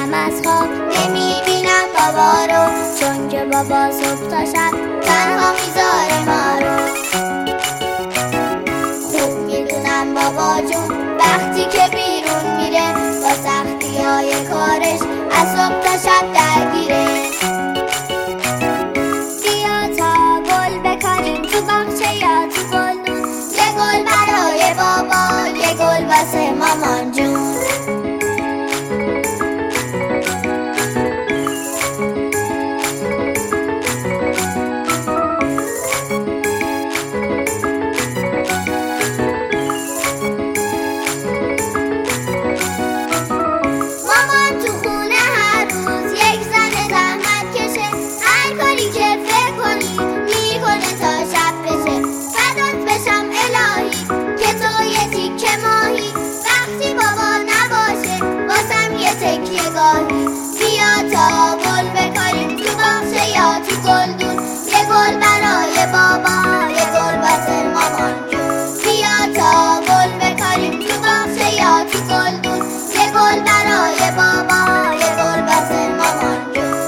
میشم از خواب نمیبینم بابا رو، چون که بابا صبح تا شب تنها میذاره ما رو. خوب میدونم بابا جون وقتی که بیرون میره با سختی های کارش از صبح تا شب درگیره. بیا تا گل بکنیم تو باغچه یا تو گلدون، یه گل برای بابا یه گل واسه مامان جون. بیا تا گل بکاریم تو باغچه یا تو گلدون، یه گل برای بابا یه گل واسه مامان جون. بیا تا گل بکاریم تو باغچه یا تو گلدون، یه گل برای بابا یه گل واسه مامان جون.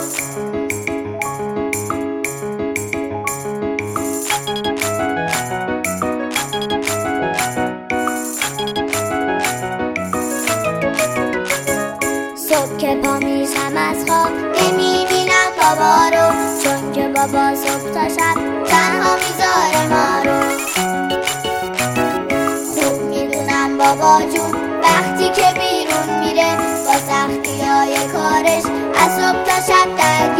صبح که پا میشم از خواب نمیبینم بابا رو، چون که بابا صبح تا شب تنها میذاره ما رو. خوب میدونم بابا جون وقتی که بیرون میره با سختی های کارش از صبح تا شب درگیره.